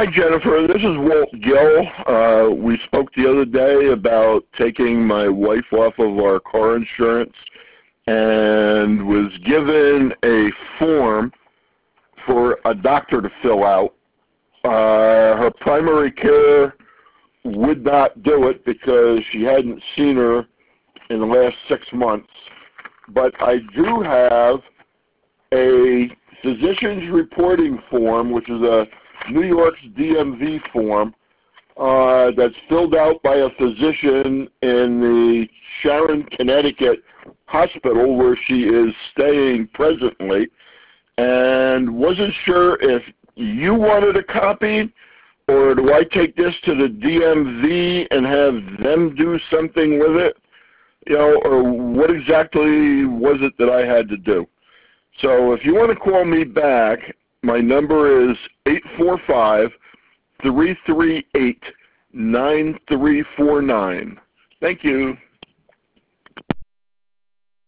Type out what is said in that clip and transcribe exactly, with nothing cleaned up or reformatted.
Hi, Jennifer. This is Walt Gill. Uh, we spoke the other day about taking my wife off of our car insurance and was given a form for a doctor to fill out. Uh, her primary care would not do it because she hadn't seen her in the last six months. But I do have a physician's reporting form, which is a New York's D M V form, uh, that's filled out by a physician in the Sharon, Connecticut hospital where she is staying presently, and wasn't sure if you wanted a copy, or do I take this to the D M V and have them do something with it, you know, or what exactly was it that I had to do? So if you want to call me back, my number is eight four five, three three eight, nine three four nine. Thank you.